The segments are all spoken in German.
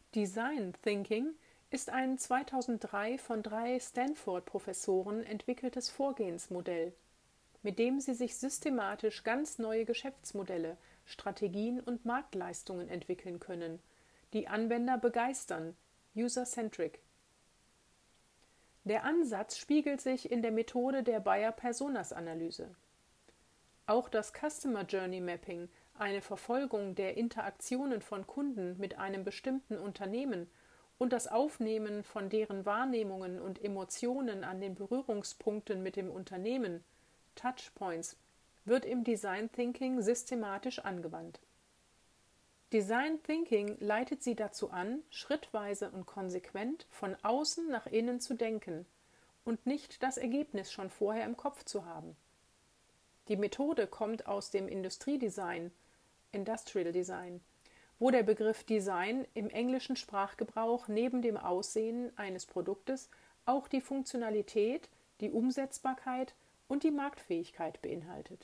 Design Thinking ist ein 2003 von 3 Stanford-Professoren entwickeltes Vorgehensmodell, mit dem sie sich systematisch ganz neue Geschäftsmodelle, Strategien und Marktleistungen entwickeln können, die Anwender begeistern, user-centric. Der Ansatz spiegelt sich in der Methode der Buyer-Personas-Analyse. Auch das Customer Journey Mapping, eine Verfolgung der Interaktionen von Kunden mit einem bestimmten Unternehmen und das Aufnehmen von deren Wahrnehmungen und Emotionen an den Berührungspunkten mit dem Unternehmen, Touchpoints, wird im Design Thinking systematisch angewandt. Design Thinking leitet sie dazu an, schrittweise und konsequent von außen nach innen zu denken und nicht das Ergebnis schon vorher im Kopf zu haben. Die Methode kommt aus dem Industriedesign, Industrial Design, wo der Begriff Design im englischen Sprachgebrauch neben dem Aussehen eines Produktes auch die Funktionalität, die Umsetzbarkeit und die Marktfähigkeit beinhaltet.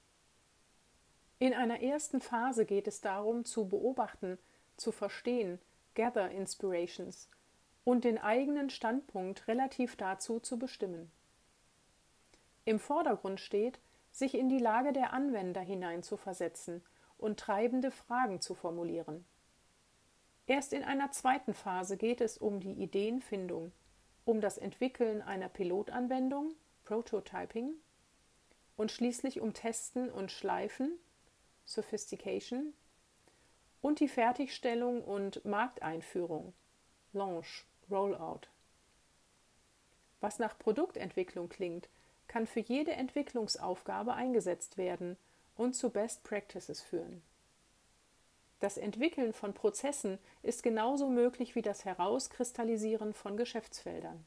In einer ersten Phase geht es darum, zu beobachten, zu verstehen, gather inspirations und den eigenen Standpunkt relativ dazu zu bestimmen. Im Vordergrund steht, sich in die Lage der Anwender hineinzuversetzen und treibende Fragen zu formulieren. Erst in einer zweiten Phase geht es um die Ideenfindung, um das Entwickeln einer Pilotanwendung, Prototyping, und schließlich um Testen und Schleifen, Sophistication, und die Fertigstellung und Markteinführung, Launch, Rollout. Was nach Produktentwicklung klingt, kann für jede Entwicklungsaufgabe eingesetzt werden und zu Best Practices führen. Das Entwickeln von Prozessen ist genauso möglich wie das Herauskristallisieren von Geschäftsfeldern.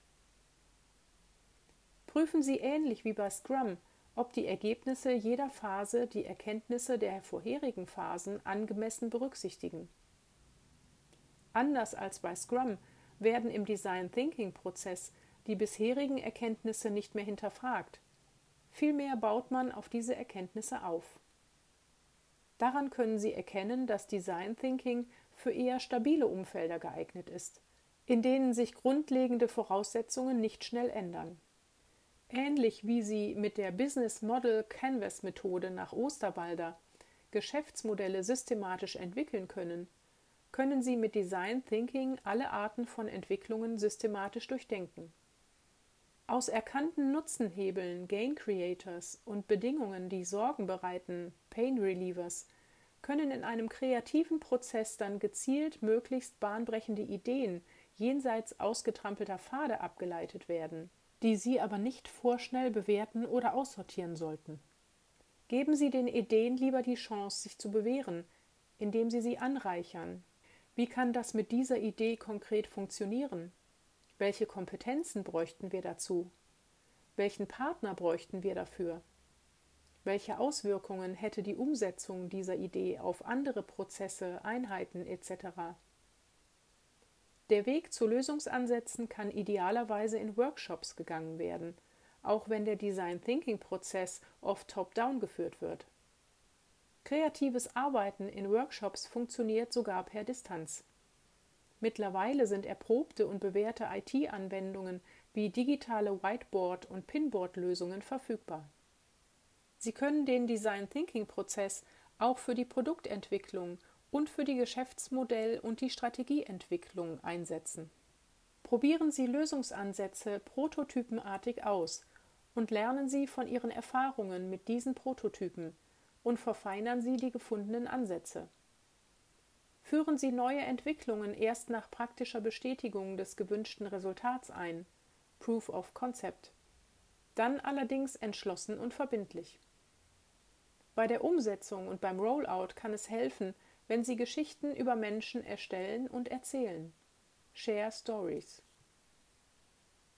Prüfen Sie ähnlich wie bei Scrum, ob die Ergebnisse jeder Phase die Erkenntnisse der vorherigen Phasen angemessen berücksichtigen. Anders als bei Scrum werden im Design Thinking Prozess die bisherigen Erkenntnisse nicht mehr hinterfragt. Vielmehr baut man auf diese Erkenntnisse auf. Daran können Sie erkennen, dass Design Thinking für eher stabile Umfelder geeignet ist, in denen sich grundlegende Voraussetzungen nicht schnell ändern. Ähnlich wie Sie mit der Business Model Canvas Methode nach Osterwalder Geschäftsmodelle systematisch entwickeln können, können Sie mit Design Thinking alle Arten von Entwicklungen systematisch durchdenken. Aus erkannten Nutzenhebeln, Gain Creators und Bedingungen, die Sorgen bereiten, Pain Relievers, können in einem kreativen Prozess dann gezielt möglichst bahnbrechende Ideen jenseits ausgetrampelter Pfade abgeleitet werden, die Sie aber nicht vorschnell bewerten oder aussortieren sollten. Geben Sie den Ideen lieber die Chance, sich zu bewähren, indem Sie sie anreichern. Wie kann das mit dieser Idee konkret funktionieren? Welche Kompetenzen bräuchten wir dazu? Welchen Partner bräuchten wir dafür? Welche Auswirkungen hätte die Umsetzung dieser Idee auf andere Prozesse, Einheiten etc.? Der Weg zu Lösungsansätzen kann idealerweise in Workshops gegangen werden, auch wenn der Design-Thinking-Prozess oft top-down geführt wird. Kreatives Arbeiten in Workshops funktioniert sogar per Distanz. Mittlerweile sind erprobte und bewährte IT-Anwendungen wie digitale Whiteboard- und Pinboard-Lösungen verfügbar. Sie können den Design-Thinking-Prozess auch für die Produktentwicklung und für die Geschäftsmodell- und die Strategieentwicklung einsetzen. Probieren Sie Lösungsansätze prototypenartig aus und lernen Sie von Ihren Erfahrungen mit diesen Prototypen und verfeinern Sie die gefundenen Ansätze. Führen Sie neue Entwicklungen erst nach praktischer Bestätigung des gewünschten Resultats ein, Proof of Concept, dann allerdings entschlossen und verbindlich. Bei der Umsetzung und beim Rollout kann es helfen, wenn Sie Geschichten über Menschen erstellen und erzählen. Share Stories.